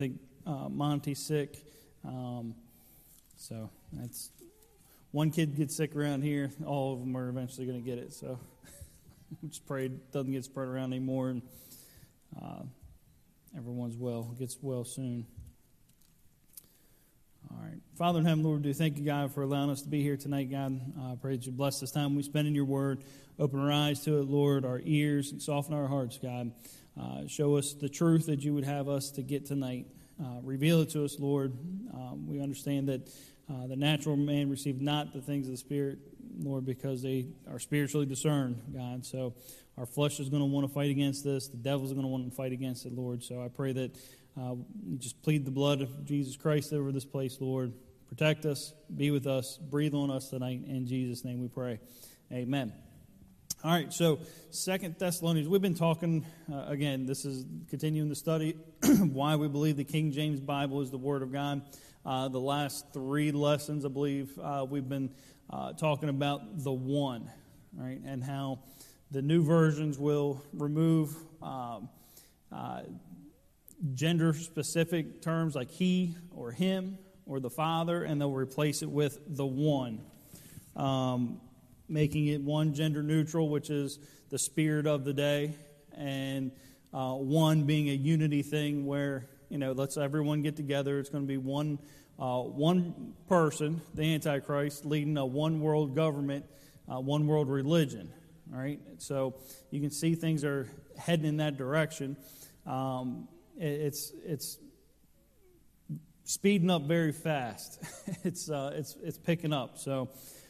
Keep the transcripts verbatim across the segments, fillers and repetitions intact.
I think uh, Monty's sick, um, so that's one kid gets sick around here. All of them are eventually going to get it. So we just pray it doesn't get spread around anymore, and uh, everyone's well, gets well soon. All right, Father in heaven, Lord, do thank you, God, for allowing us to be here tonight, God. I uh, pray that you bless this time we spend in your word. Open our eyes to it, Lord, our ears, and soften our hearts, God. Uh, show us the truth that you would have us to get tonight. Uh, reveal it to us, Lord. Um, we understand that uh, the natural man received not the things of the Spirit, Lord, because they are spiritually discerned, God. So our flesh is going to want to fight against this. The devil's going to want to fight against it, Lord. So I pray that uh, you just plead the blood of Jesus Christ over this place, Lord. Protect us, be with us, breathe on us tonight. In Jesus' name we pray. Amen. All right, so Second Thessalonians, we've been talking, uh, again, this is continuing the study, why we believe the King James Bible is the Word of God. Uh, the last three lessons, I believe, uh, we've been uh, talking about the one, right, and how the new versions will remove um, uh, gender-specific terms like he or him or the Father, and they'll replace it with the one. Um making it one gender neutral, which is the spirit of the day, and uh, one being a unity thing where, you know, let's everyone get together. It's going to be one uh, one person, the Antichrist, leading a one world government, uh, one world religion. All right, so you can see things are heading in that direction. Um, it, it's it's speeding up very fast. it's uh, it's it's picking up. So.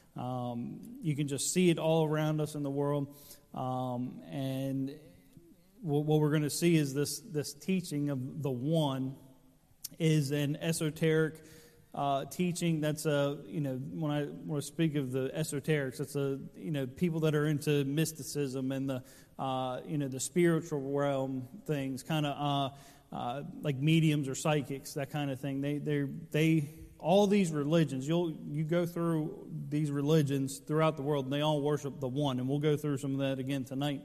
Um, you can just see it all around us in the world, um, and what, what we're going to see is this this teaching of the one is an esoteric uh, teaching. That's a you know when I when I speak of the esoterics, it's a you know people that are into mysticism and the uh, you know the spiritual realm things, kind of uh, uh, like mediums or psychics, that kind of thing. They they they. All these religions, you'll you go through these religions throughout the world, and they all worship the one, and we'll go through some of that again tonight.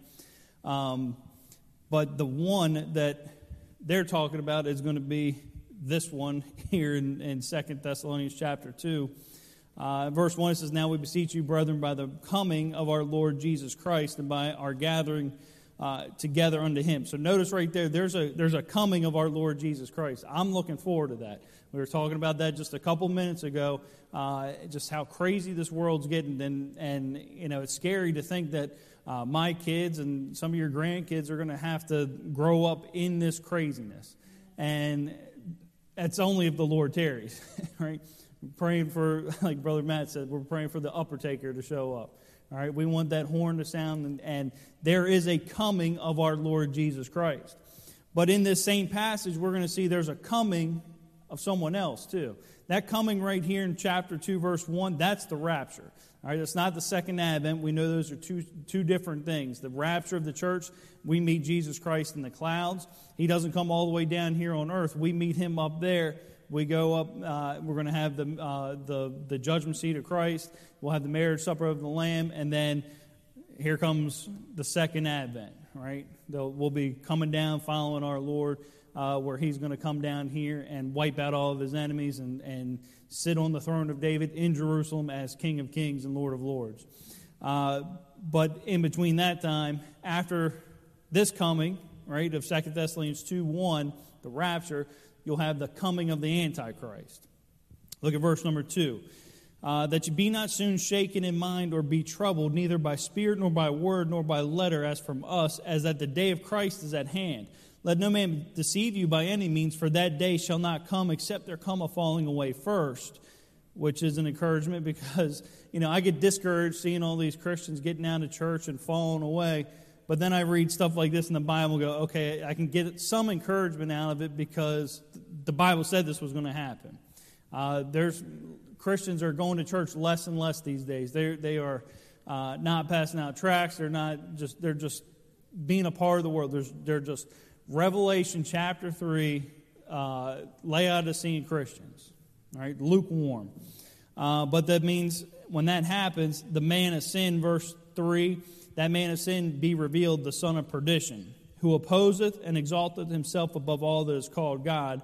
Um, but the one that they're talking about is going to be this one here in, in Second Thessalonians chapter two. Uh, verse one, it says, "Now we beseech you, brethren, by the coming of our Lord Jesus Christ, and by our gathering uh, together unto Him." So notice right there, there's a there's a coming of our Lord Jesus Christ. I'm looking forward to that. We were talking about that just a couple minutes ago, uh, just how crazy this world's getting, and and you know it's scary to think that uh, my kids and some of your grandkids are going to have to grow up in this craziness, and that's only if the Lord tarries, right? We're praying for, like Brother Matt said, we're praying for the upper taker to show up. All right, we want that horn to sound, and, and there is a coming of our Lord Jesus Christ. But in this same passage, we're going to see there's a coming of someone else too. That coming right here in chapter two, verse one, that's the rapture. All right, it's not the second advent. We know those are two two different things. The rapture of the church, we meet Jesus Christ in the clouds. He doesn't come all the way down here on earth. We meet Him up there. We go up. Uh, we're going to have the uh, the the judgment seat of Christ. We'll have the marriage supper of the Lamb, and then here comes the second advent. Right, They'll, we'll be coming down, following our Lord. Uh, where He's going to come down here and wipe out all of His enemies and, and sit on the throne of David in Jerusalem as King of Kings and Lord of Lords. Uh, but in between that time, after this coming, right, of Second Thessalonians two one, the rapture, you'll have the coming of the Antichrist. Look at verse number two. Uh, that you be not soon shaken in mind or be troubled, neither by spirit nor by word nor by letter as from us, as that the day of Christ is at hand. Let no man deceive you by any means, for that day shall not come except there come a falling away first, which is an encouragement because, you know, I get discouraged seeing all these Christians getting out of church and falling away. But then I read stuff like this in the Bible and go, okay, I can get some encouragement out of it because the Bible said this was going to happen. Uh, there's Christians are going to church less and less these days. They they are uh, not passing out tracts. They're not just they're just being a part of the world. There's they're just Revelation chapter three, uh, Laodicean Christians, right? Lukewarm. Uh, but that means when that happens, the man of sin, verse three, that man of sin be revealed, the son of perdition, who opposeth and exalteth himself above all that is called God,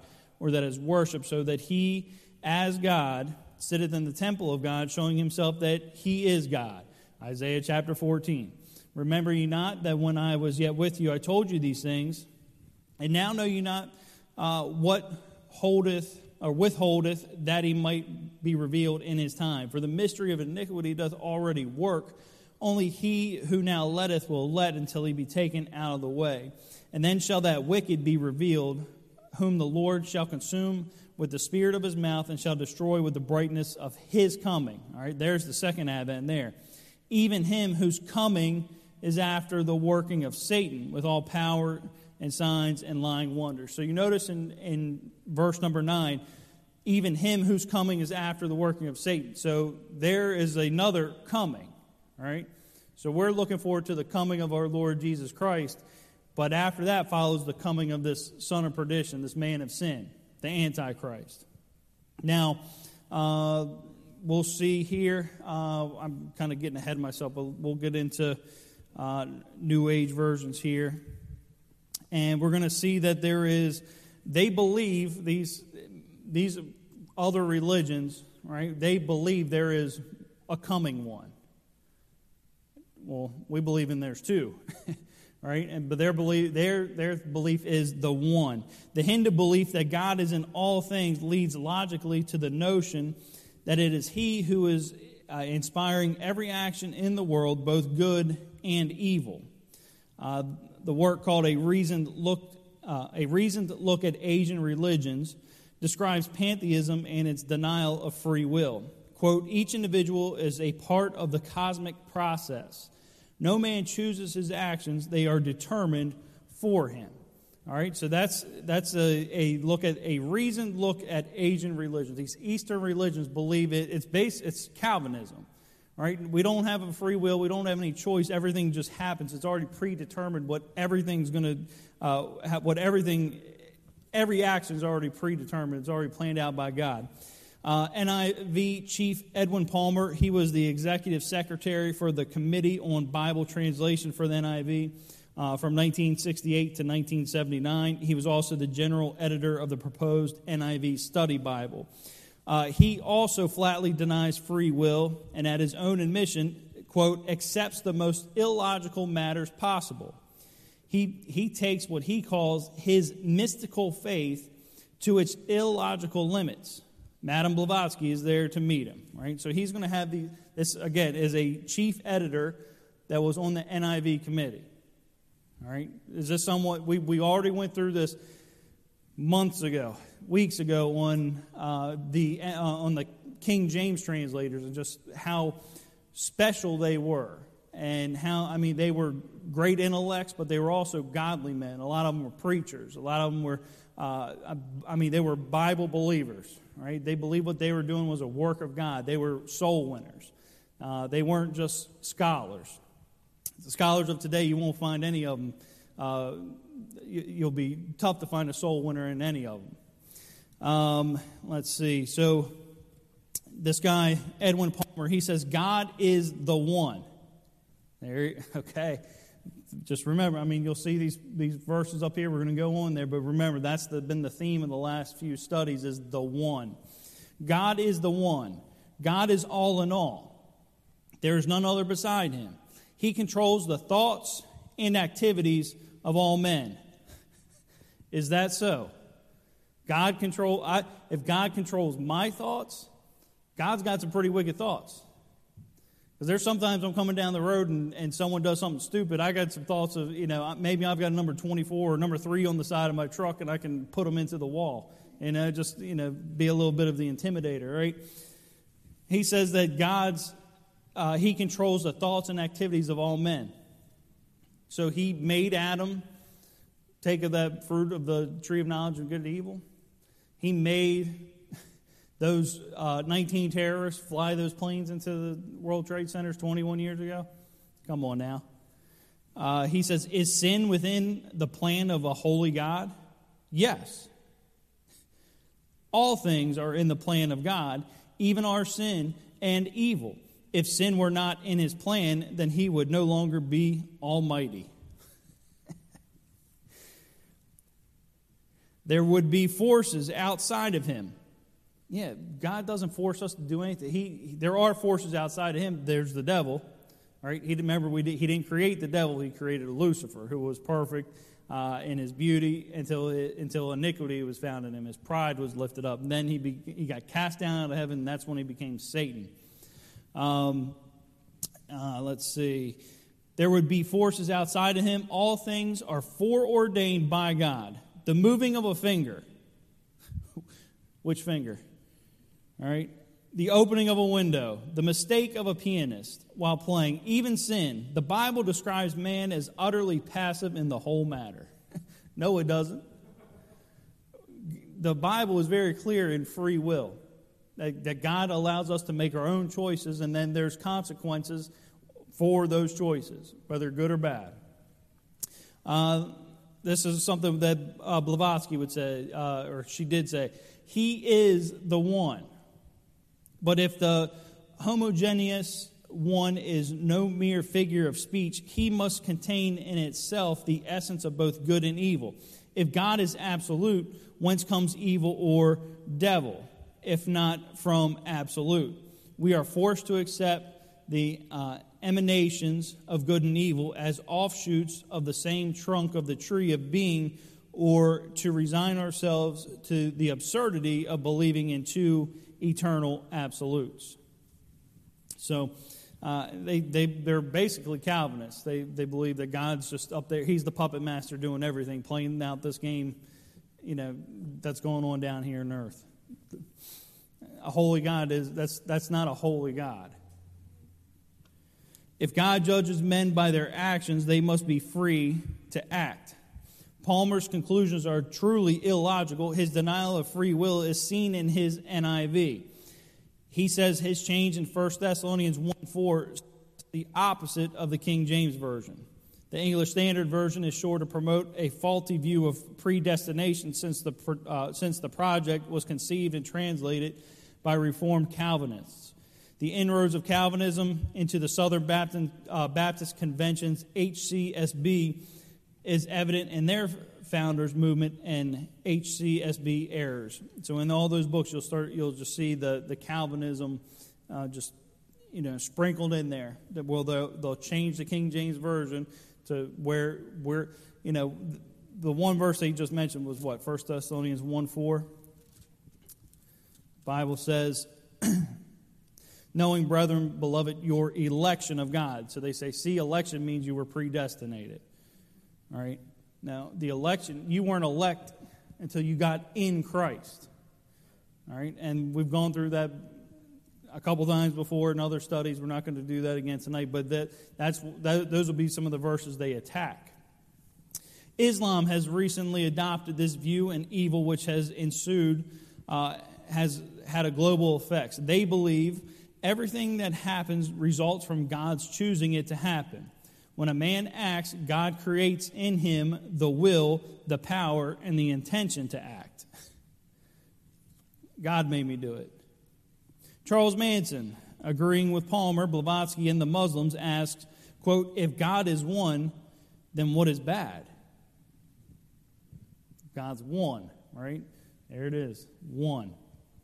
or that is worshipped, so that he, as God, sitteth in the temple of God, showing himself that he is God. Isaiah chapter fourteen. Remember ye not that when I was yet with you, I told you these things, and now know ye not uh, what holdeth or withholdeth, that he might be revealed in his time. For the mystery of iniquity doth already work. Only he who now letteth will let until he be taken out of the way. And then shall that wicked be revealed, whom the Lord shall consume with the spirit of his mouth, and shall destroy with the brightness of his coming. All right, there's the second advent there. Even him whose coming is after the working of Satan, with all power and signs and lying wonders. So you notice in, in verse number nine, even him whose coming is after the working of Satan. So there is another coming, all right? So we're looking forward to the coming of our Lord Jesus Christ, but after that follows the coming of this son of perdition, this man of sin, the Antichrist. Now, uh, we'll see here, uh, I'm kind of getting ahead of myself, but we'll get into uh, New Age versions here. And we're going to see that there is, they believe, these these other religions, right, they believe there is a coming one. Well, we believe in theirs too, right? And but their belief, their their belief is the one. The Hindu belief that God is in all things leads logically to the notion that it is He who is uh, inspiring every action in the world, both good and evil. Uh, the work called A Reasoned Look, uh, A Reasoned Look at Asian Religions describes pantheism and its denial of free will. Quote, each individual is a part of the cosmic process. No man chooses his actions, they are determined for him. All right, so that's that's a, a look at a reasoned look at Asian religions. These Eastern religions believe it. It's based. It's Calvinism. All right, we don't have a free will. We don't have any choice. Everything just happens. It's already predetermined what everything's going to, uh, have, what everything, every action is already predetermined. It's already planned out by God. Uh, N I V Chief Edwin Palmer, he was the executive secretary for the Committee on Bible Translation for the N I V uh, from nineteen sixty-eight to nineteen seventy-nine. He was also the general editor of the proposed N I V Study Bible. Uh, he also flatly denies free will and at his own admission, quote, accepts the most illogical matters possible. He, he takes what he calls his mystical faith to its illogical limits. Madame Blavatsky is there to meet him, right? So he's going to have the, this, again, is a chief editor that was on the N I V committee, all right? Is this somewhat, we, we already went through this months ago, weeks ago on uh, the uh, on the King James translators and just how special they were and how, I mean, they were great intellects, but they were also godly men. A lot of them were preachers. A lot of them were, uh, I mean, they were Bible believers, right? They believed what they were doing was a work of God. They were soul winners. Uh, they weren't just scholars. The scholars of today, you won't find any of them. Uh, you'll be tough to find a soul winner in any of them. Um, let's see. So this guy, Edwin Palmer, he says, God is the one. There, okay. Just remember, I mean, you'll see these, these verses up here. We're going to go on there, but remember, that's the, been the theme of the last few studies is the one. God is the one. God is all in all. There is none other beside him. He controls the thoughts and activities of all men. Is that so? God control. I, if God controls my thoughts, God's got some pretty wicked thoughts. Because there's sometimes I'm coming down the road and, and someone does something stupid. I got some thoughts of, you know, maybe I've got a number twenty-four or number three on the side of my truck and I can put them into the wall. And uh, just, you know, be a little bit of the intimidator, right? He says that God's, uh, he controls the thoughts and activities of all men. So he made Adam take of that fruit of the tree of knowledge of good and evil. He made those uh, nineteen terrorists fly those planes into the World Trade Centers twenty-one years ago. Come on now. Uh, he says, is sin within the plan of a holy God? Yes. All things are in the plan of God, even our sin and evil. If sin were not in his plan, then he would no longer be almighty. There would be forces outside of him. Yeah, God doesn't force us to do anything. He, there are forces outside of him. There's the devil, right? He remember we did, he didn't create the devil. He created Lucifer, who was perfect uh, in his beauty until it, until iniquity was found in him. His pride was lifted up. And then he be, he got cast down out of heaven. And that's when he became Satan. Um, uh, let's see. There would be forces outside of him. All things are foreordained by God. The moving of a finger. Which finger? All right. The opening of a window. The mistake of a pianist while playing. Even sin. The Bible describes man as utterly passive in the whole matter. No, it doesn't. The Bible is very clear in free will. That, that God allows us to make our own choices, and then there's consequences for those choices, whether good or bad. Uh, this is something that uh, Blavatsky would say, uh, or she did say. He is the one. But if the homogeneous one is no mere figure of speech, he must contain in itself the essence of both good and evil. If God is absolute, whence comes evil or devil, if not from absolute? We are forced to accept the uh, emanations of good and evil as offshoots of the same trunk of the tree of being, or to resign ourselves to the absurdity of believing in two eternal absolutes. So uh, they, they, they're basically Calvinists. They, they believe that God's just up there. He's the puppet master doing everything, playing out this game, you know, that's going on down here on earth. A holy God is, that's, that's not a holy God. If God judges men by their actions, they must be free to act. Palmer's conclusions are truly illogical. His denial of free will is seen in his N I V. He says his change in First Thessalonians one four is the opposite of the King James Version. The English Standard Version is sure to promote a faulty view of predestination since the, uh, since the project was conceived and translated by Reformed Calvinists. The inroads of Calvinism into the Southern Baptist, uh, Baptist Convention's H C S B is evident in their founders' movement and H C S B errors. So in all those books, you'll start, you'll just see the the Calvinism uh, just you know sprinkled in there. That well, they'll, they'll change the King James Version to where where you know the one verse they just mentioned was what, First Thessalonians one four. Bible says, knowing, brethren, beloved, your election of God. So they say, see, election means you were predestinated. All right. Now, the election, you weren't elect until you got in Christ. All right. And we've gone through that a couple times before in other studies. We're not going to do that again tonight, but that that's that, those will be some of the verses they attack. Islam has recently adopted this view, and evil which has ensued uh, has had a global effect. They believe everything that happens results from God's choosing it to happen. When a man acts, God creates in him the will, the power, and the intention to act. God made me do it. Charles Manson, agreeing with Palmer, Blavatsky, and the Muslims, asks, quote, if God is one, then what is bad? God's one, right? There it is, one.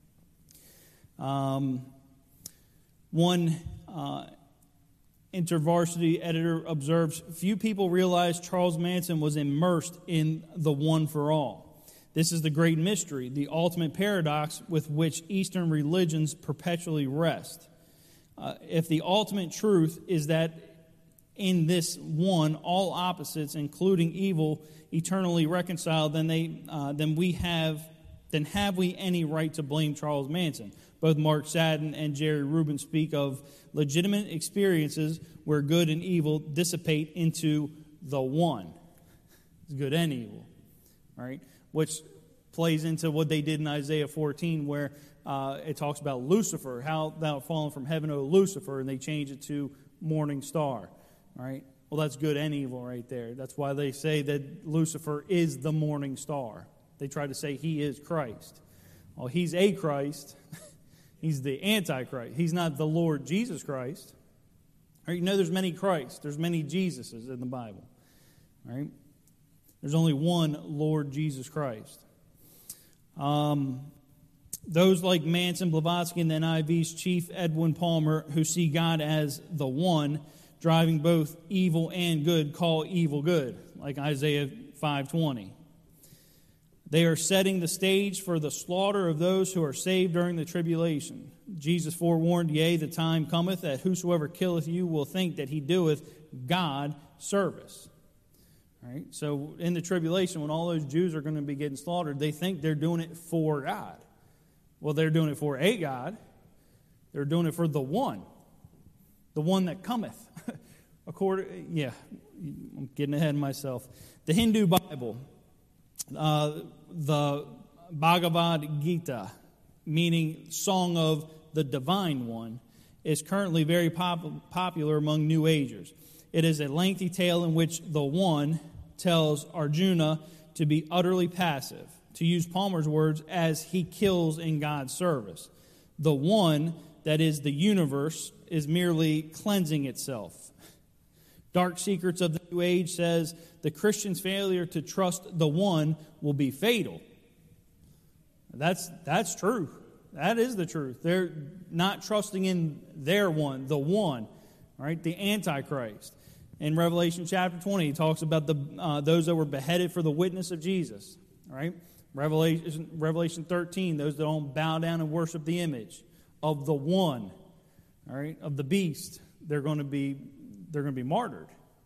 Um, one... Uh, InterVarsity editor observes, few people realize Charles Manson was immersed in the one for all. This is the great mystery, the ultimate paradox with which Eastern religions perpetually rest. Uh, if the ultimate truth is that in this one, all opposites, including evil, eternally reconciled, then they, uh, then we have, then have we any right to blame Charles Manson? Both Mark Sadden and Jerry Rubin speak of legitimate experiences where good and evil dissipate into the one. It's good and evil, right? Which plays into what they did in Isaiah fourteen, where uh, it talks about Lucifer, how thou art fallen from heaven, O Lucifer, and they change it to morning star, right? Well, that's good and evil right there. That's why they say that Lucifer is the morning star. They try to say he is Christ. Well, he's a Christ. He's the Antichrist. He's not the Lord Jesus Christ. Right? You know there's many Christs. There's many Jesuses in the Bible. Right? There's only one Lord Jesus Christ. Um, those like Manson, Blavatsky, and the N I V's chief Edwin Palmer, who see God as the one, driving both evil and good, call evil good, like Isaiah five twenty. They are setting the stage for the slaughter of those who are saved during the tribulation. Jesus forewarned, Yea, the time cometh that whosoever killeth you will think that he doeth God service. All right? So in the tribulation, when all those Jews are going to be getting slaughtered, they think they're doing it for God. Well, they're doing it for a God. They're doing it for the one. The one that cometh. According, yeah, I'm getting ahead of myself. The Hindu Bible, uh, the Bhagavad Gita, meaning Song of the Divine One, is currently very pop- popular among New Agers. It is a lengthy tale in which the One tells Arjuna to be utterly passive, to use Palmer's words, as he kills in God's service. The One, that is the universe, is merely cleansing itself. Dark Secrets of the New Age says the Christian's failure to trust the One will be fatal. That's, that's true. That is the truth. They're not trusting in their one, the one, right? The Antichrist. In Revelation chapter twenty, he talks about the uh, those that were beheaded for the witness of Jesus, right? Revelation, Revelation thirteen, those that don't bow down and worship the image of the one, all right, of the beast, they're going to be they're going to be martyred.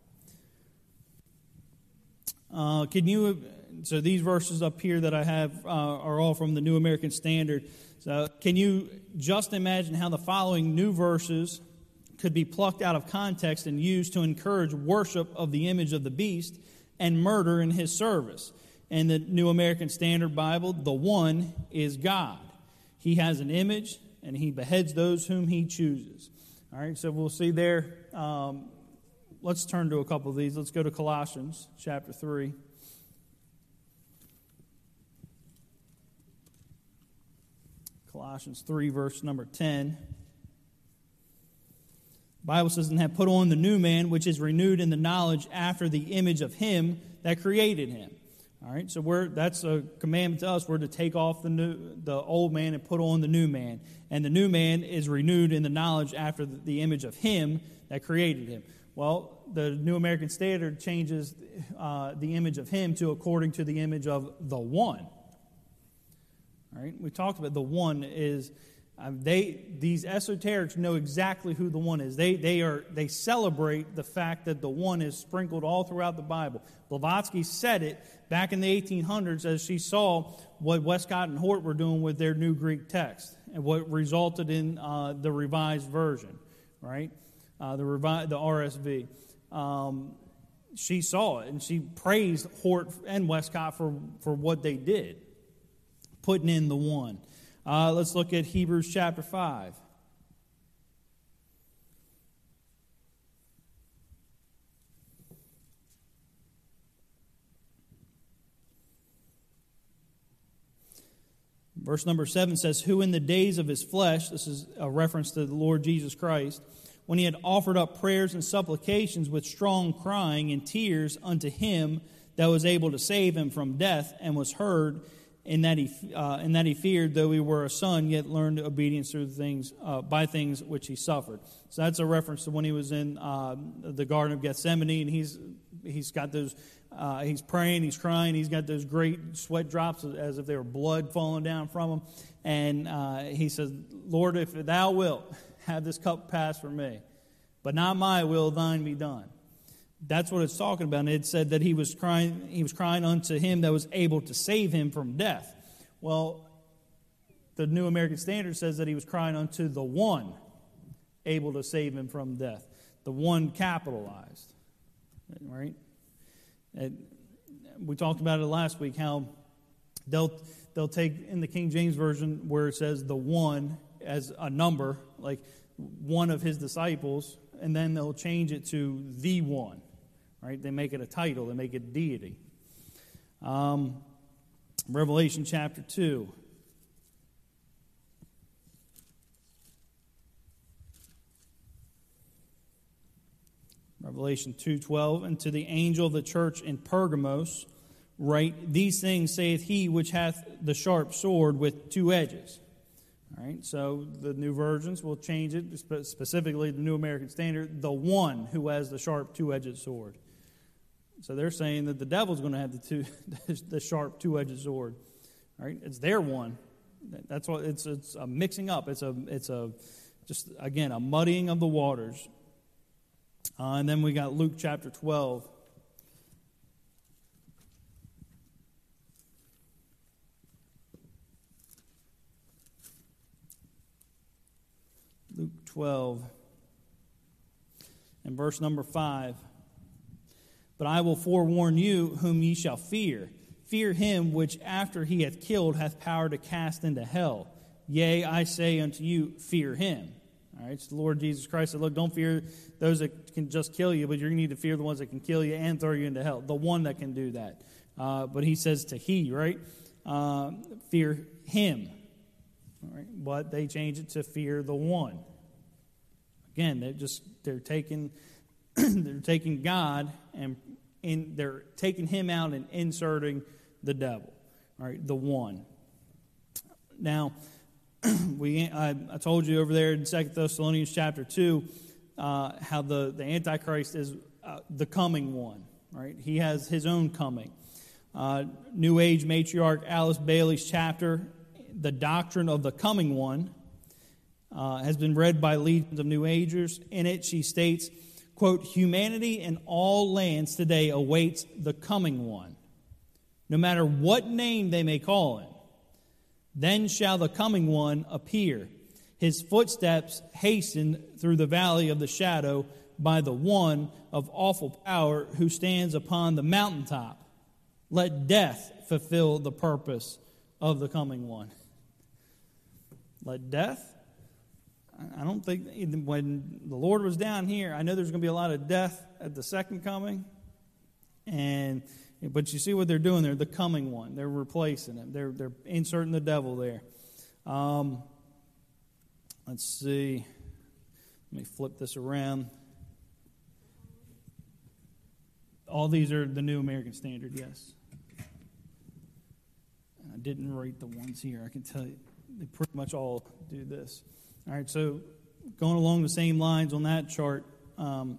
Uh, can you? So these verses up here that I have uh, are all from the New American Standard. So can you just imagine how the following new verses could be plucked out of context and used to encourage worship of the image of the beast and murder in his service? In the New American Standard Bible, the one is God. He has an image, and he beheads those whom he chooses. All right, so we'll see there. Um, let's turn to a couple of these. Let's go to Colossians chapter three. Colossians three, verse number ten. The Bible says, and have put on the new man, which is renewed in the knowledge after the image of him that created him. All right, so we're, that's a commandment to us. We're to take off the new, the old man and put on the new man. And the new man is renewed in the knowledge after the, the image of him that created him. Well, the New American Standard changes uh, the image of him to according to the image of the one. All right, we talked about the one is... Um, they these esoterics know exactly who the one is. They they are they celebrate the fact that the one is sprinkled all throughout the Bible. Blavatsky said it back in the eighteen hundreds as she saw what Westcott and Hort were doing with their new Greek text and what resulted in uh, the Revised Version, right? Uh, the revi- the R S V. Um, she saw it and she praised Hort and Westcott for for what they did, putting in the one. Uh, let's look at Hebrews chapter five. Verse number seven says, who in the days of his flesh, this is a reference to the Lord Jesus Christ, when he had offered up prayers and supplications with strong crying and tears unto him that was able to save him from death, and was heard, in that he uh, in that he feared, though he were a son, yet learned obedience through the things uh, by things which he suffered. So that's a reference to when he was in uh, the Garden of Gethsemane, and he's he's got those uh, he's praying, he's crying, he's got those great sweat drops as if they were blood falling down from him, and uh, he says, "Lord, if thou wilt, have this cup pass from me, but not my will, thine be done." That's what it's talking about. And it said that he was crying, he was crying unto him that was able to save him from death. Well, the New American Standard says that he was crying unto the one able to save him from death. The one capitalized. Right? And we talked about it last week, how they'll they'll take in the King James Version where it says the one as a number, like one of his disciples, and then they'll change it to the one. Right? They make it a title. They make it deity. Um, Revelation chapter two. Revelation two twelve. And to the angel of the church in Pergamos right? These things saith he which hath the sharp sword with two edges. All right, so the new versions will change it, specifically the New American Standard, the one who has the sharp two-edged sword. So they're saying that the devil's going to have the two, the sharp two-edged sword. All right, it's their one. That's what it's. It's a mixing up. It's a. It's a. Just again a muddying of the waters. Uh, and then we got Luke chapter twelve. Luke twelve and verse number five. But I will forewarn you whom ye shall fear. Fear him which after he hath killed hath power to cast into hell. Yea, I say unto you, fear him. All right, so the Lord Jesus Christ said, look, don't fear those that can just kill you, but you need to fear the ones that can kill you and throw you into hell. The one that can do that. Uh, but he says to he, right? Uh, fear him. All right, but they change it to fear the one. Again, they're just they're taking they're taking God and in they're taking him out and inserting the devil. All right, the one. Now, we I, I told you over there in Second Thessalonians chapter two uh, how the the Antichrist is uh, the coming one. Right, he has his own coming. Uh, New Age matriarch Alice Bailey's chapter, The Doctrine of the Coming One, uh, has been read by legions of New Agers. In it, she states, quote, humanity in all lands today awaits the coming one. No matter what name they may call him, then shall the coming one appear. His footsteps hasten through the valley of the shadow by the one of awful power who stands upon the mountaintop. Let death fulfill the purpose of the coming one. Let death? I don't think, when the Lord was down here, I know there's going to be a lot of death at the second coming. And but you see what they're doing there, the coming one. They're replacing him. They're, they're inserting the devil there. Um, let's see. Let me flip this around. All these are the New American Standard, yes. I didn't write the ones here. I can tell you, they pretty much all do this. All right, so going along the same lines on that chart, um,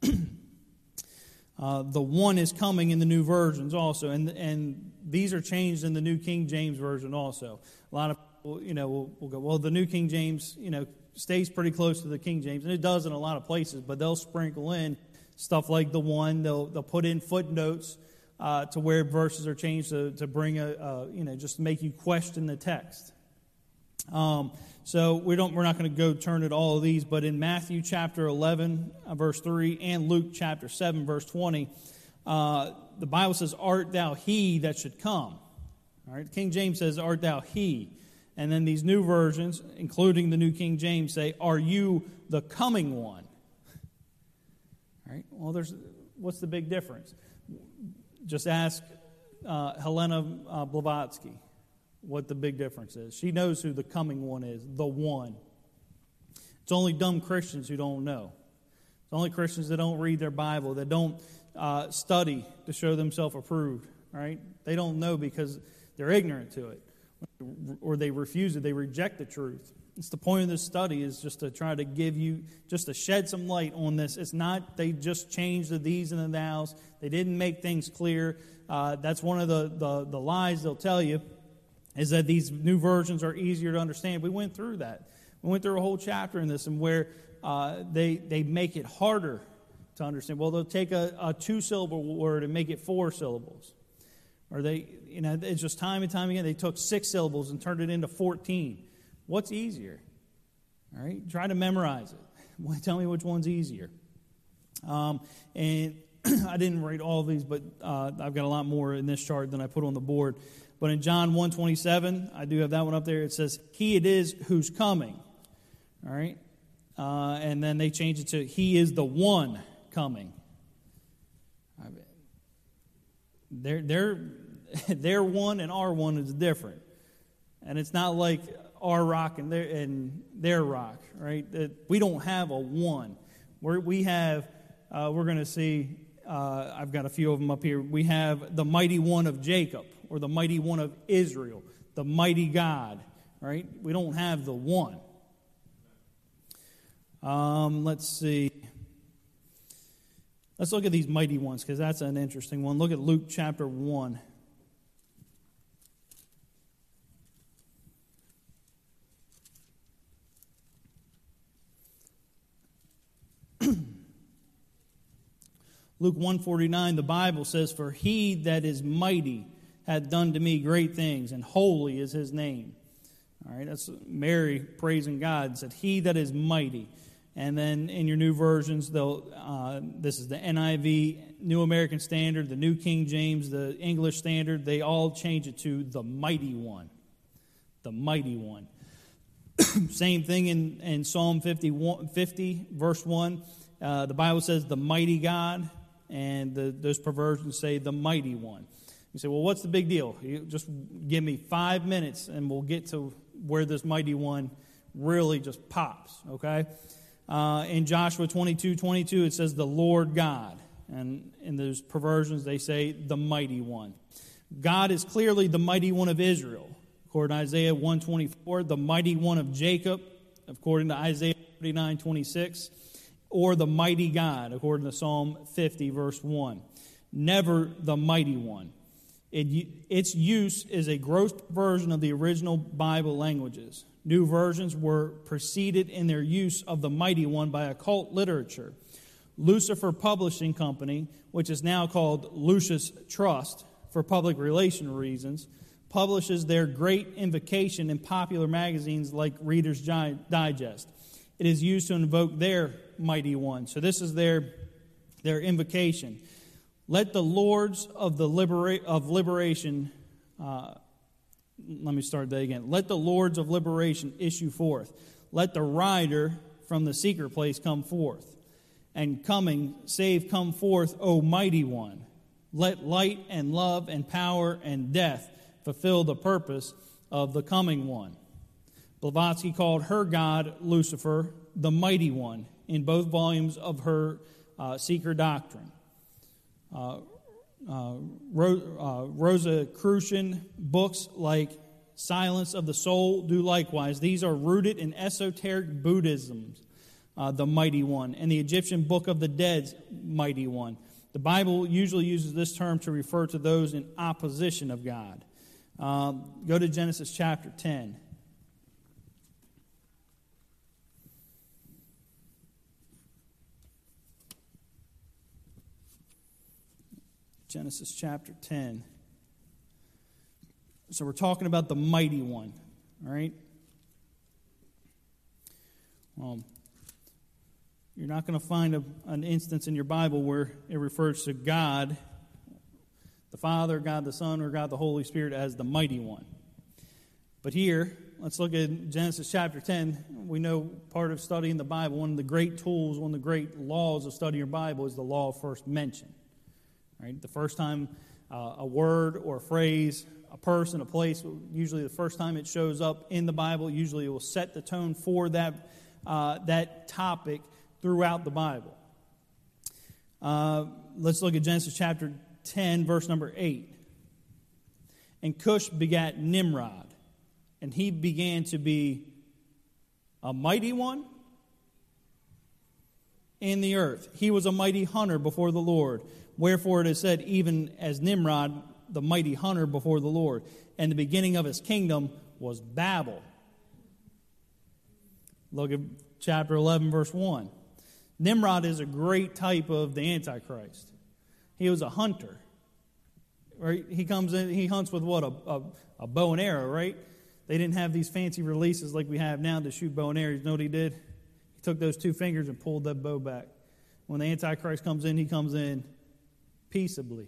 uh, the one is coming in the new versions also, and and these are changed in the New King James Version also. A lot of people, you know, will, will go, well, the New King James, you know, stays pretty close to the King James, and it does in a lot of places, but they'll sprinkle in stuff like the one. They'll they'll put in footnotes uh, to where verses are changed to to bring a, a you know just make you question the text. Um, so we don't we're not going to go turn at all of these, but in Matthew chapter eleven uh, verse three and Luke chapter seven verse twenty, uh, the Bible says, "Art thou he that should come?" All right, King James says, "Art thou he?" And then these new versions, including the New King James, say, "Are you the coming one?" All right. Well, there's what's the big difference? Just ask uh, Helena uh, Blavatsky what the big difference is. She knows who the coming one is, the one. It's only dumb Christians who don't know. It's only Christians that don't read their Bible, that don't uh, study to show themselves approved. Right? They don't know because they're ignorant to it, or they refuse it. They reject the truth. It's the point of this study is just to try to give you, just to shed some light on this. It's not they just changed the these and the thous. They didn't make things clear. Uh, that's one of the, the, the lies they'll tell you, is that these new versions are easier to understand. We went through that. We went through a whole chapter in this, and where uh, they they make it harder to understand. Well, they'll take a, a two-syllable word and make it four syllables. Or they, you know, it's just time and time again, they took six syllables and turned it into fourteen. What's easier? All right, try to memorize it. Tell me which one's easier. Um, and I didn't write all of these, but uh, I've got a lot more in this chart than I put on the board. But in John one twenty-seven, I do have that one up there. It says, "He it is who's coming." All right, uh, and then they change it to, "He is the one coming." I mean, their their their one and our one is different, and it's not like our rock and their and their rock, right? That we don't have a one. We're, we have. Uh, we're going to see uh, I've got a few of them up here. We have the mighty one of Jacob, or the mighty one of Israel, the mighty God, right? We don't have the one. Um, let's see. Let's look at these mighty ones, because that's an interesting one. Look at Luke chapter one. Luke one forty-nine, the Bible says, "For he that is mighty hath done to me great things, and holy is his name." All right, that's Mary praising God, said, "He that is mighty." And then in your new versions, they'll uh, this is the N I V, New American Standard, the New King James, the English Standard. They all change it to the mighty one. The mighty one. Same thing in, in Psalm fifty, verse one. Uh, the Bible says the mighty God, and the, those perversions say the mighty one. You say, well, what's the big deal? You just give me five minutes, and we'll get to where this mighty one really just pops, okay? Uh, in Joshua twenty-two twenty-two, it says the Lord God. And in those perversions, they say the mighty one. God is clearly the mighty one of Israel. According to Isaiah one twenty-four, the mighty one of Jacob, according to Isaiah forty-nine twenty-six, or the mighty God, according to Psalm fifty, verse one. Never the mighty one. It, its use is a gross perversion of the original Bible languages. New versions were preceded in their use of the mighty one by occult literature. Lucifer Publishing Company, which is now called Lucius Trust for public relation reasons, publishes their great invocation in popular magazines like Reader's Digest. It is used to invoke their mighty one. So this is their, their invocation. Let the lords of the libera- of liberation, uh, let me start that again. Let the lords of liberation issue forth. Let the rider from the secret place come forth. And coming, save, come forth, O mighty one. Let light and love and power and death fulfill the purpose of the coming one. Blavatsky called her god, Lucifer, the mighty one, in both volumes of her uh, Seeker Doctrine. Uh, uh, Ro- uh, Rosicrucian books like Silence of the Soul do likewise. These are rooted in esoteric Buddhism, uh, the mighty one, and the Egyptian Book of the Dead's mighty one. The Bible usually uses this term to refer to those in opposition of God. Um, go to Genesis chapter ten. Genesis chapter ten. So we're talking about the mighty one, all right? Well, you're not going to find a, an instance in your Bible where it refers to God, the Father, God the Son, or God the Holy Spirit as the mighty one. But here, let's look at Genesis chapter ten. We know part of studying the Bible, one of the great tools, one of the great laws of studying your Bible is the law of first mention. Right? The first time uh, a word or a phrase, a person, a place, usually the first time it shows up in the Bible, usually it will set the tone for that, uh, that topic throughout the Bible. Uh, let's look at Genesis chapter ten, verse number eight. And Cush begat Nimrod, and he began to be a mighty one in the earth. He was a mighty hunter before the Lord. Wherefore it is said, even as Nimrod, the mighty hunter before the Lord. And the beginning of his kingdom was Babel. Look at chapter eleven, verse one. Nimrod is a great type of the Antichrist. He was a hunter. Right? He comes in, he hunts with what? A, a, a bow and arrow, right? They didn't have these fancy releases like we have now to shoot bow and arrows. You know what he did? He took those two fingers and pulled that bow back. When the Antichrist comes in, he comes in peaceably.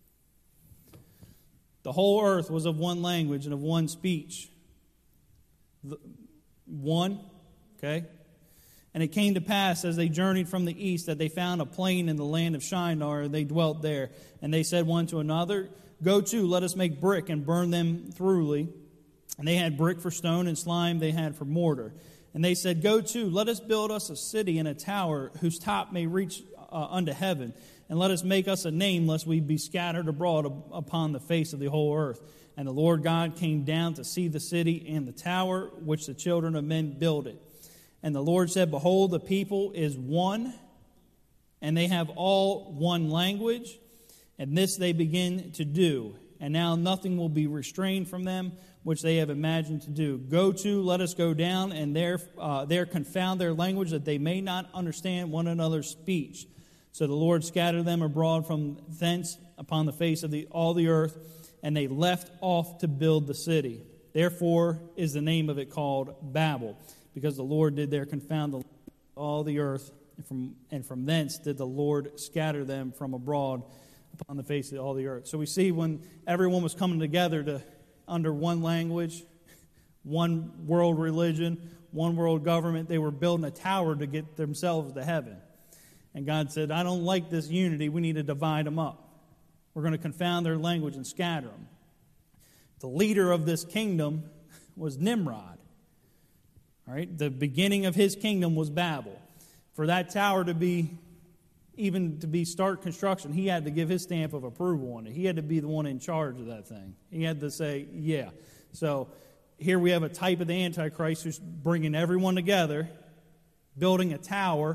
The whole earth was of one language and of one speech. The, one, okay? And it came to pass as they journeyed from the east that they found a plain in the land of Shinar, and they dwelt there. And they said one to another, Go to, let us make brick and burn them thoroughly. And they had brick for stone, and slime they had for mortar. And they said, Go to, let us build us a city and a tower whose top may reach uh, unto heaven, and let us make us a name, lest we be scattered abroad upon the face of the whole earth. And the Lord God came down to see the city and the tower which the children of men builded. And the Lord said, Behold, the people is one, and they have all one language, and this they begin to do. And now nothing will be restrained from them, which they have imagined to do. Go to, let us go down, and there, uh, there confound their language, that they may not understand one another's speech. So the Lord scattered them abroad from thence upon the face of the, all the earth, and they left off to build the city. Therefore is the name of it called Babel, because the Lord did there confound the, all the earth, and from, and from thence did the Lord scatter them from abroad upon the face of all the earth. So we see when everyone was coming together to under one language, one world religion, one world government, they were building a tower to get themselves to heaven. And God said, I don't like this unity. We need to divide them up. We're going to confound their language and scatter them. The leader of this kingdom was Nimrod. All right, the beginning of his kingdom was Babel. For that tower to be Even to be start construction, he had to give his stamp of approval on it. He had to be the one in charge of that thing. He had to say, yeah. So here we have a type of the Antichrist who's bringing everyone together, building a tower,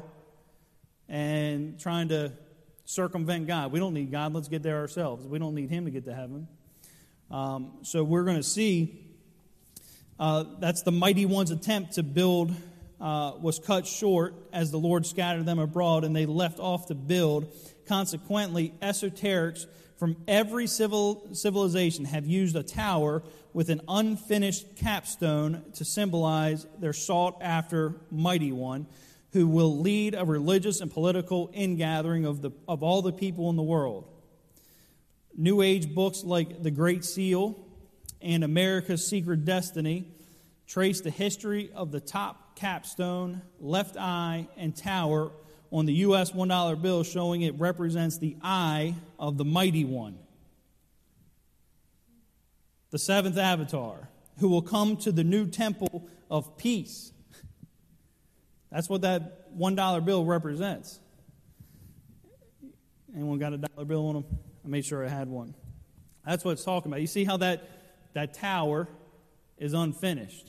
and trying to circumvent God. We don't need God. Let's get there ourselves. We don't need him to get to heaven. Um, so we're going to see uh, that's the mighty one's attempt to build Uh, was cut short as the Lord scattered them abroad, and they left off to build. Consequently, esoterics from every civil civilization have used a tower with an unfinished capstone to symbolize their sought-after mighty one, who will lead a religious and political ingathering of the of all the people in the world. New Age books like The Great Seal and America's Secret Destiny trace the history of the top capstone, left eye, and tower on the U S one dollar bill, showing it represents the eye of the mighty one, the seventh avatar, who will come to the new temple of peace. That's what that one dollar bill represents. Anyone got a dollar bill on them? I made sure I had one. That's what it's talking about. You see how that, that tower is unfinished.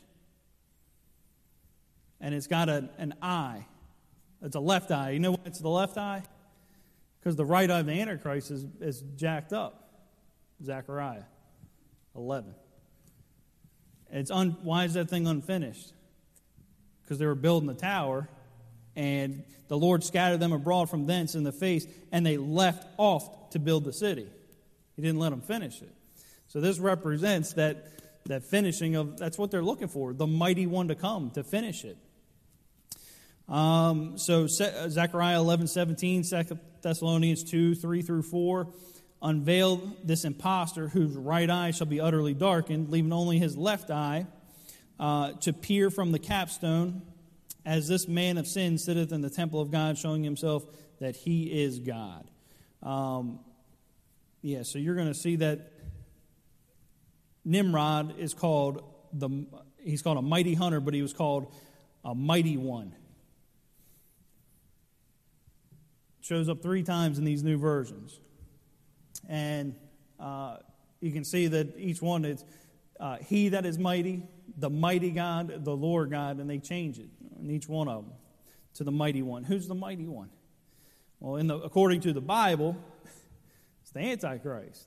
And it's got a, an eye. It's a left eye. You know why it's the left eye? Because the right eye of the Antichrist is, is jacked up. Zechariah eleven. It's un, why is that thing unfinished? Because they were building the tower, and the Lord scattered them abroad from thence in the face, and they left off to build the city. He didn't let them finish it. So this represents that, that finishing of, that's what they're looking for, the mighty one to come to finish it. Um, so Zechariah eleven seventeen, Second Thessalonians two, three through four, unveiled this impostor whose right eye shall be utterly darkened, leaving only his left eye uh, to peer from the capstone, as this man of sin sitteth in the temple of God, showing himself that he is God. Um, yeah, so you're going to see that Nimrod is called the he's called a mighty hunter, but he was called a mighty one. Shows up three times in these new versions. And uh, you can see that each one is uh, he that is mighty, the mighty God, the Lord God, and they change it in each one of them to the mighty one. Who's the mighty one? Well, in the, according to the Bible, it's the Antichrist.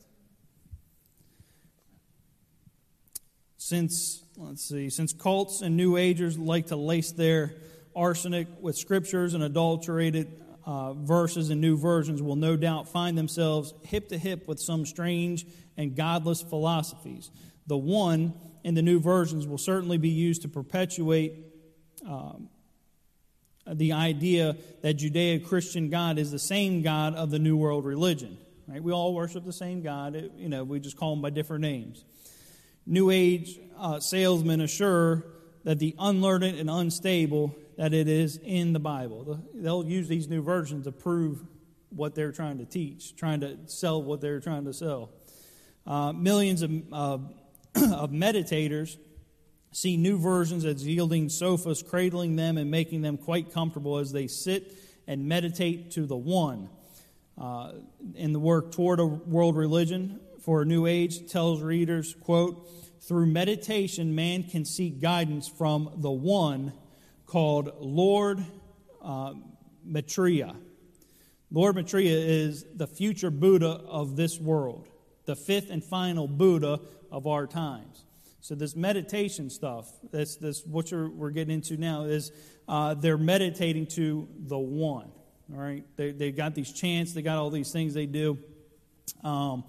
Since, let's see, since cults and New Agers like to lace their arsenic with scriptures and adulterated Uh, verses and new versions, will no doubt find themselves hip to hip with some strange and godless philosophies. The one in the new versions will certainly be used to perpetuate um, the idea that Judeo-Christian God is the same God of the New World religion. Right? We all worship the same God. It, you know, we just call them by different names. New Age uh, salesmen assure that the unlearned and unstable that it is in the Bible. They'll use these new versions to prove what they're trying to teach, trying to sell what they're trying to sell. Uh, millions of, uh, of meditators see new versions as yielding sofas, cradling them and making them quite comfortable as they sit and meditate to the one. uh, in the work Toward a World Religion for a New Age, tells readers, quote, "Through meditation, man can seek guidance from the one called Lord uh, Maitreya. Lord Maitreya is the future Buddha of this world, the fifth and final Buddha of our times." So this meditation stuff, that's, that's what you're, we're getting into now, is uh, they're meditating to the one. All right, they they got these chants, they got all these things they do. Um,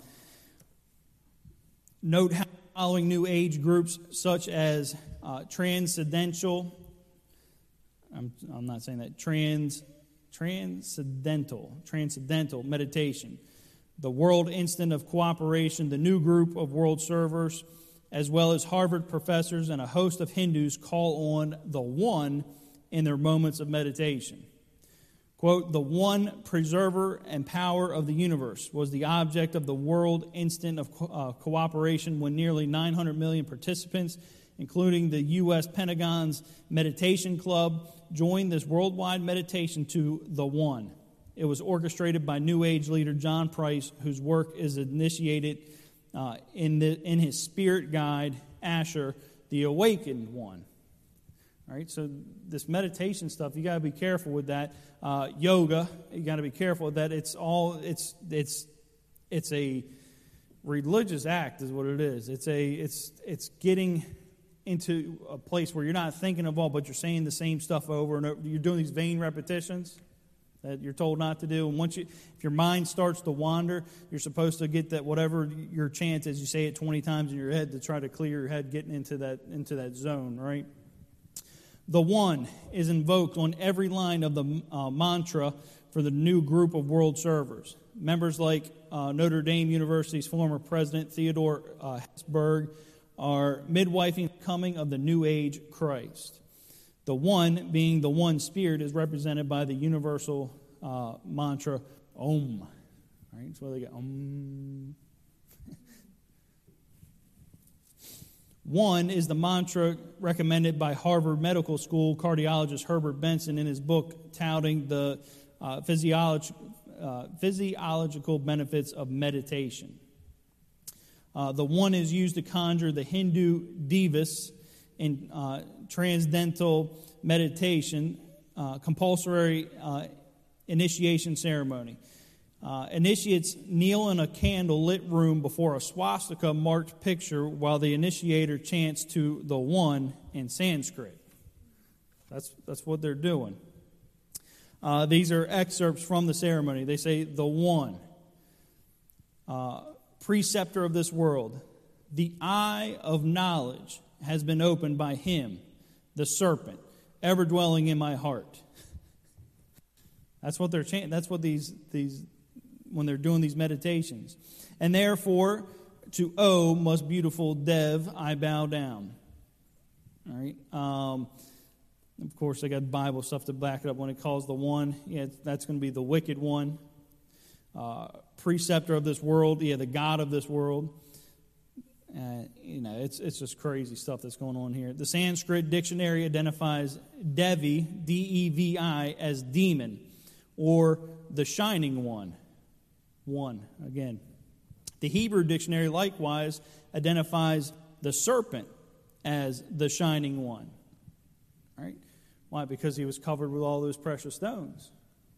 note how following New Age groups such as uh, transcendental. I'm I'm not saying that trans transcendental transcendental meditation, the World Instant of Cooperation, the New Group of World Servers, as well as Harvard professors and a host of Hindus call on the one in their moments of meditation. Quote, "The one preserver and power of the universe was the object of the World Instant of Co- uh, Cooperation when nearly nine hundred million participants, including the U S Pentagon's Meditation Club, joined this worldwide meditation to the one. It was orchestrated by New Age leader John Price, whose work is initiated uh, in, the, in his spirit guide, Asher, the Awakened One." All right, so this meditation stuff, you got to be careful with that. Uh, yoga, you got to be careful with that. It's all it's it's it's a religious act, is what it is. It's a it's it's getting into a place where you're not thinking of all, but you're saying the same stuff over and over. You're doing these vain repetitions that you're told not to do. And once you, if your mind starts to wander, you're supposed to get that whatever your chant is. You say it twenty times in your head to try to clear your head, getting into that into that zone, right? The one is invoked on every line of the uh, mantra for the new group of world servers. Members like uh, Notre Dame University's former president, Theodore uh, Hesburgh, are midwifing the coming of the New Age Christ. The one, being the one spirit, is represented by the universal uh, mantra, Om. Right? That's where they get Om. One is the mantra recommended by Harvard Medical School cardiologist Herbert Benson in his book touting the uh, physiolog- uh, physiological benefits of meditation. Uh, the one is used to conjure the Hindu devas in uh, transcendental meditation, uh, compulsory uh, initiation ceremony. Uh, initiates kneel in a candle-lit room before a swastika-marked picture while the initiator chants to the one in Sanskrit. That's that's what they're doing. Uh, these are excerpts from the ceremony. They say, the one, uh, preceptor of this world, the eye of knowledge has been opened by him, the serpent, ever dwelling in my heart. That's what they're chanting. That's what these these when they're doing these meditations. And therefore, to O, most beautiful Dev, I bow down. All right. Um, of course, they got Bible stuff to back it up. When it calls the one, yeah, that's going to be the wicked one. Uh, preceptor of this world, yeah, the God of this world. Uh, you know, it's it's just crazy stuff that's going on here. The Sanskrit dictionary identifies Devi, D E V I, as demon, or the shining one. One, again. The Hebrew dictionary likewise identifies the serpent as the shining one. All right? Why? Because he was covered with all those precious stones.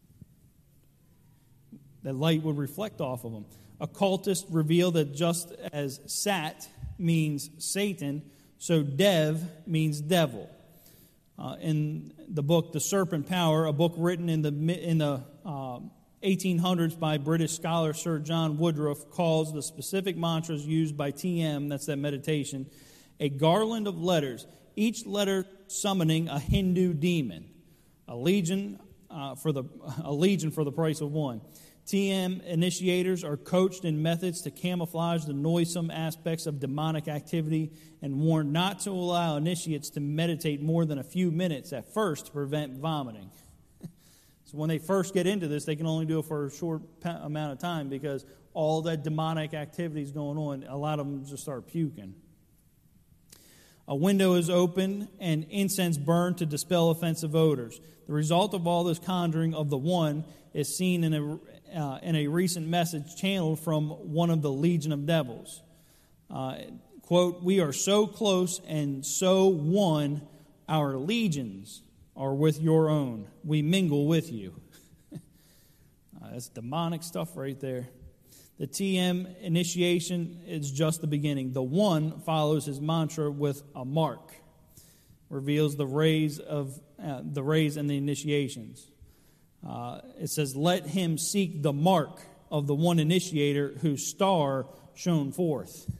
That light would reflect off of them. Occultists reveal that just as Sat means Satan, so Dev means devil. Uh, in the book The Serpent Power, a book written in the in the uh, eighteen hundreds by British scholar Sir John Woodruff, calls the specific mantras used by T M, that's that meditation, a garland of letters, each letter summoning a Hindu demon, a legion uh, for the a legion for the price of one. T M initiators are coached in methods to camouflage the noisome aspects of demonic activity and warned not to allow initiates to meditate more than a few minutes at first to prevent vomiting. So when they first get into this, they can only do it for a short amount of time because all that demonic activity is going on. A lot of them just start puking. A window is opened and incense burned to dispel offensive odors. The result of all this conjuring of the one is seen in a uh, in a recent message channeled from one of the Legion of Devils. Uh, quote, "We are so close and so one, our legions are with your own. We mingle with you." uh, that's demonic stuff right there. The T M initiation is just the beginning. The one follows his mantra with a mark, reveals the rays of uh, the rays and the initiations. Uh, it says, "Let him seek the mark of the one initiator whose star shone forth."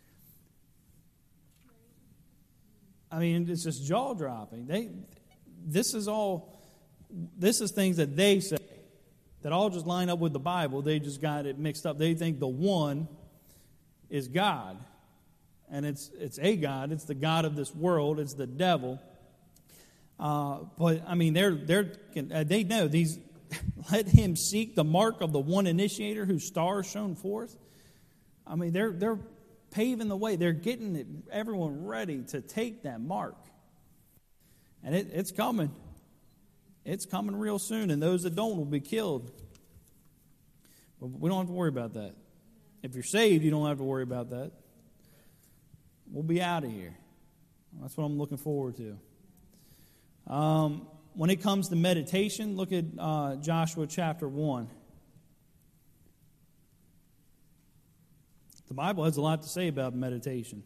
I mean, it's just jaw dropping. They, this is all, this is things that they say that all just line up with the Bible. They just got it mixed up. They think the one is God, and it's it's a God. It's the God of this world. It's the devil. Uh, but I mean, they're they're they know these. Let him seek the mark of the one initiator whose star shone forth. I mean, they're they're paving the way. They're getting it, everyone ready to take that mark, and it, it's coming. It's coming real soon, and those that don't will be killed. But we don't have to worry about that. If you're saved, you don't have to worry about that. We'll be out of here. That's what I'm looking forward to. Um, when it comes to meditation, look at uh, Joshua chapter one. The Bible has a lot to say about meditation.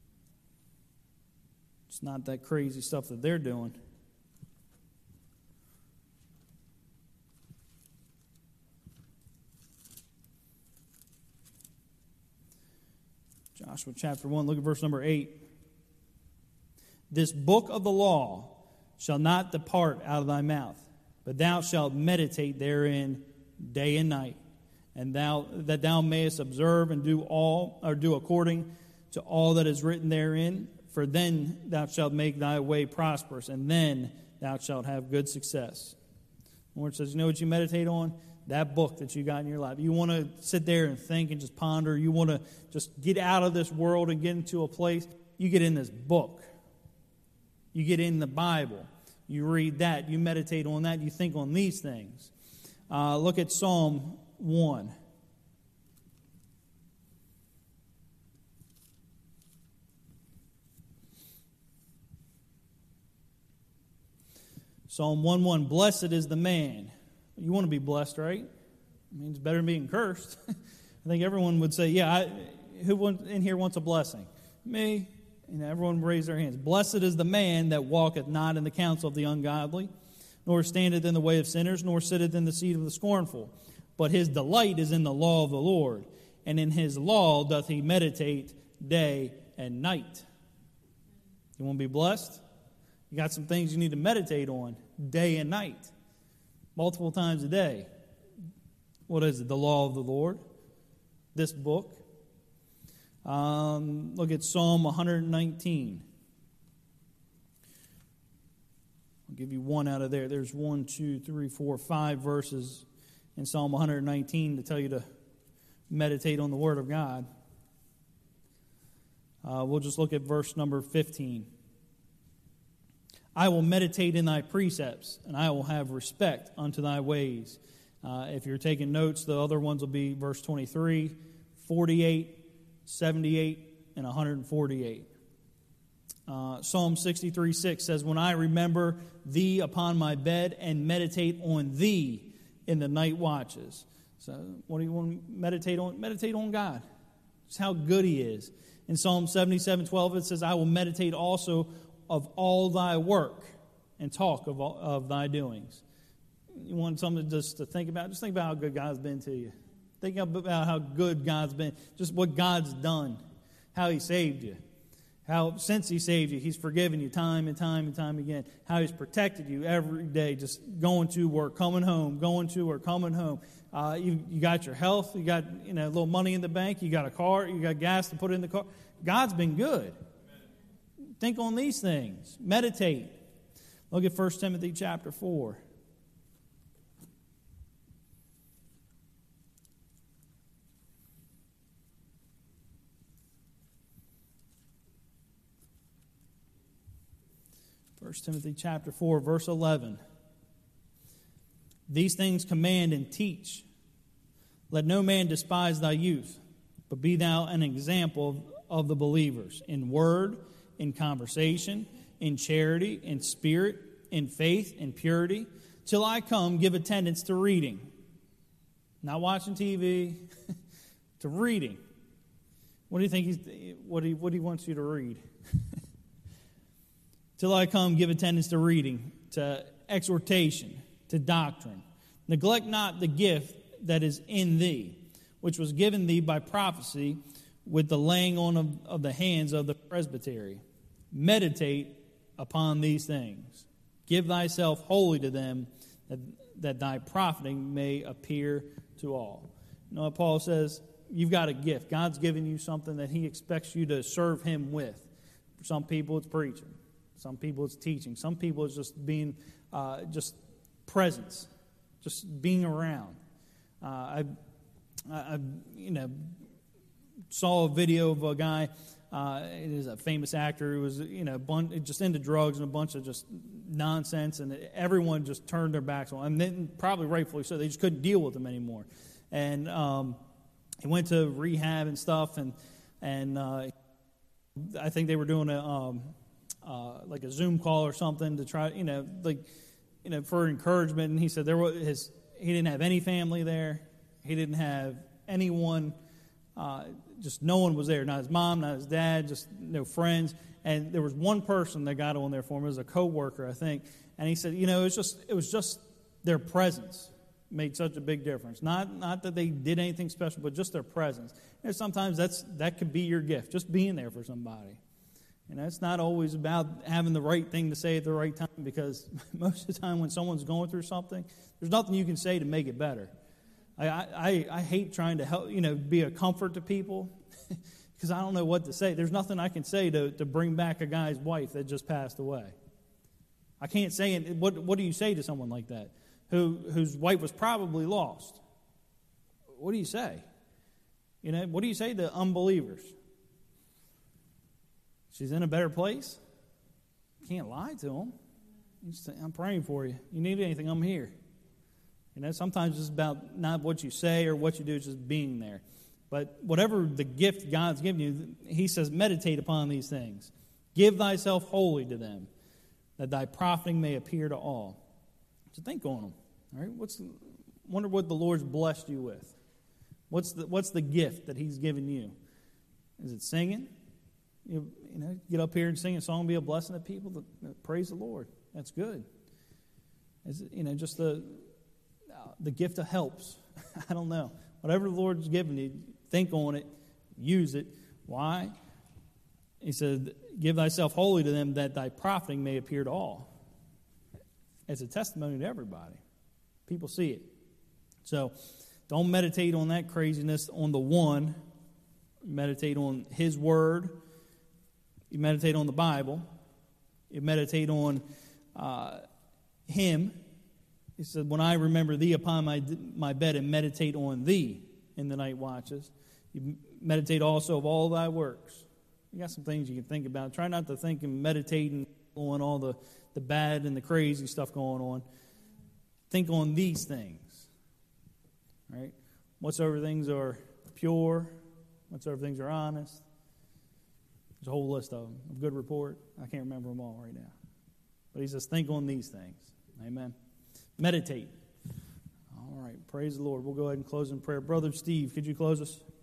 It's not that crazy stuff that they're doing. Joshua chapter one, look at verse number eight. "This book of the law shall not depart out of thy mouth, but thou shalt meditate therein day and night, and thou that thou mayest observe and do all or do according to all that is written therein, for then thou shalt make thy way prosperous, and then thou shalt have good success." The Lord says, you know what you meditate on? That book that you got in your life. You want to sit there and think and just ponder. You want to just get out of this world and get into a place. You get in this book. You get in the Bible. You read that. You meditate on that. You think on these things. Uh, look at Psalm one. Psalm one one, "Blessed is the man." You want to be blessed, right? I mean, it's better than being cursed. I think everyone would say, yeah, I, who in here wants a blessing? Me. You know, everyone raise their hands. "Blessed is the man that walketh not in the counsel of the ungodly, nor standeth in the way of sinners, nor sitteth in the seat of the scornful. But his delight is in the law of the Lord, and in his law doth he meditate day and night." You want to be blessed? You got some things you need to meditate on day and night, multiple times a day. What is it? The law of the Lord, this book. Um, look at Psalm one nineteen. I'll give you one out of there. There's one, two, three, four, five verses in Psalm one nineteen to tell you to meditate on the Word of God. Uh, we'll just look at verse number fifteen. "I will meditate in thy precepts, and I will have respect unto thy ways." Uh, if you're taking notes, the other ones will be verse twenty-three, forty-eight, seventy-eight, and one forty-eight. Uh, Psalm sixty-three six says, "When I remember thee upon my bed and meditate on thee in the night watches." So what do you want to meditate on? Meditate on God. Just how good he is. In Psalm seventy-seven twelve it says, "I will meditate also of all thy work and talk of, all, of thy doings." You want something just to think about? Just think about how good God's been to you. Think about how good God's been. Just what God's done. How he saved you. How since he saved you, he's forgiven you time and time and time again. How he's protected you every day. Just going to work, coming home, going to work, coming home. Uh, you, you got your health. You got you know a little money in the bank. You got a car. You got gas to put in the car. God's been good. Think on these things. Meditate. Look at First Timothy chapter four. First Timothy chapter four, verse eleven. "These things command and teach, Let no man despise thy youth, but be thou an example of, of the believers, in word, in conversation, in charity, in spirit, in faith, in purity. Till I come, give attendance to reading. Not watching T V, to reading. What do you think he's, what he, what he wants you to read? Till I come, give attendance to reading, to exhortation, to doctrine. Neglect not the gift that is in thee, which was given thee by prophecy with the laying on of, of the hands of the presbytery. Meditate upon these things. Give thyself wholly to them, that, that thy profiting may appear to all. You know what Paul says? You've got a gift. God's given you something that he expects you to serve him with. For some people, it's preaching. Some people, it's teaching. Some people, it's just being, uh, just presence, just being around. Uh, I, I, you know, saw a video of a guy. Uh, it is a famous actor who was, you know, bun- just into drugs and a bunch of just nonsense, and everyone just turned their backs on him. And then, probably rightfully so, they just couldn't deal with him anymore. And um, he went to rehab and stuff, and and uh, I think they were doing a um, uh, like a Zoom call or something to try, you know, like, you know, for encouragement. And he said there was his he didn't have any family there, he didn't have anyone. Uh, just no one was there, not his mom, not his dad, just no friends. And there was one person that got on there for him. It was a coworker, I think. And he said, you know, it was just it was just their presence made such a big difference. Not not that they did anything special, but just their presence. You know, sometimes that's that could be your gift, just being there for somebody. You know, it's not always about having the right thing to say at the right time, because most of the time when someone's going through something, there's nothing you can say to make it better. I I, I hate trying to help, you know, be a comfort to people because I don't know what to say. There's nothing I can say to, to bring back a guy's wife that just passed away. I can't say it. What what do you say to someone like that, who whose wife was probably lost? What do you say? You know, what do you say to unbelievers? She's in a better place. You can't lie to them. You just say, I'm praying for you. You need anything, I'm here. You know, sometimes it's about not what you say or what you do, it's just being there. But whatever the gift God's given you, he says, meditate upon these things. Give thyself wholly to them, that thy profiting may appear to all. So think on them. All right? What's the, wonder what the Lord's blessed you with. What's the what's the gift that he's given you? Is it singing? You, you know, get up here and sing a song, be a blessing to people. To, uh, praise the Lord. That's good. Is it, you know, just the uh, the gift of helps. I don't know. Whatever the Lord's given you, think on it, use it. Why? He said, give thyself wholly to them, that thy profiting may appear to all. It's a testimony to everybody. People see it. So don't meditate on that craziness on the one. Meditate on his word. You meditate on the Bible. You meditate on uh, him. He said, when I remember thee upon my my bed and meditate on thee in the night watches, you meditate also of all thy works. You got some things you can think about. Try not to think and meditate on all the, the bad and the crazy stuff going on. Think on these things. Right? Whatsoever things are pure, whatsoever things are honest. There's a whole list of them, of good report. I can't remember them all right now. But he says, think on these things. Amen. Meditate. All right. Praise the Lord. We'll go ahead and close in prayer. Brother Steve, could you close us?